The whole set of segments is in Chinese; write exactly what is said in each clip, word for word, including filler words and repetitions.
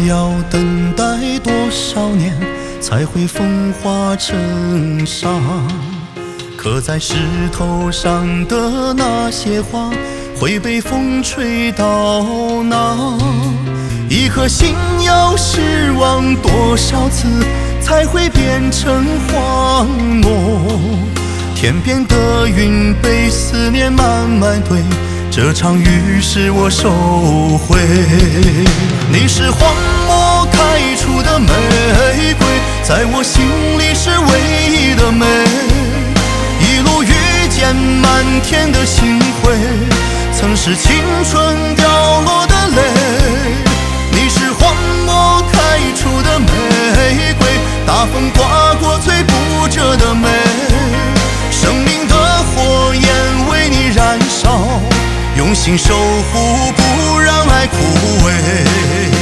要等待多少年才会风化成沙？刻在石头上的那些话，会被风吹到哪？一颗心要失望多少次才会变成荒漠？天边的云被思念慢慢堆，这场雨使我收回。你是荒漠开出的玫瑰，在我心里是唯一的美。一路遇见满天的星辉，曾是青春掉落的泪。你是荒漠开出的玫瑰，大风刮过最不折的美。生命的火焰为你燃烧，用心守护，不让爱枯萎。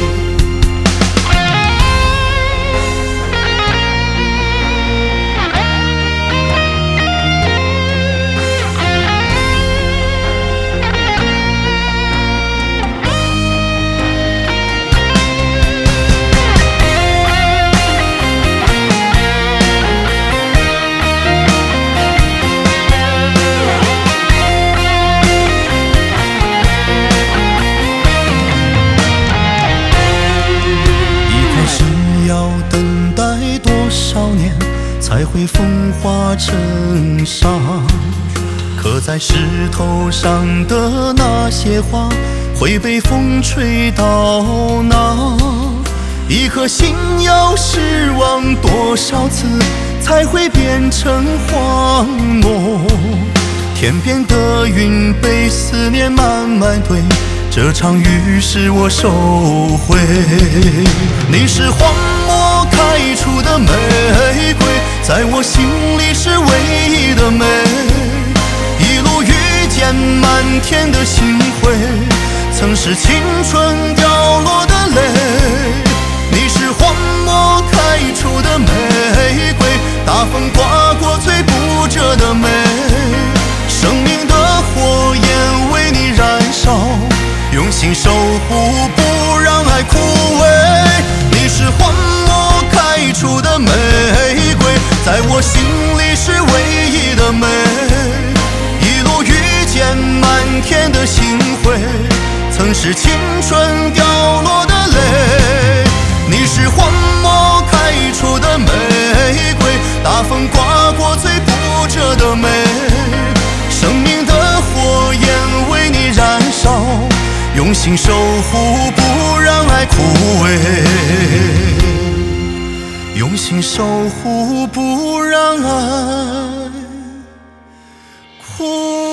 才会风化成沙，刻在石头上的那些话，会被风吹到哪？一颗心要失望多少次才会变成荒漠？天边的云被思念慢慢堆，这场雨使我收回。你是荒漠开出的玫瑰，在我心里是唯一的美。一路遇见满天的星辉，曾是青春掉落的泪。你是荒漠开出的玫瑰，大风刮过最不折的美。生命的火焰为你燃烧，用心守护，不让爱枯萎。你是荒漠开出的玫瑰，在我心里是唯一的美。一路遇见满天的星辉，曾是青春掉落的泪。你是荒漠开出的玫瑰，大风刮过最不折的美。生命的火焰为你燃烧，用心守护，不让爱枯萎。用心守护，不让爱枯萎。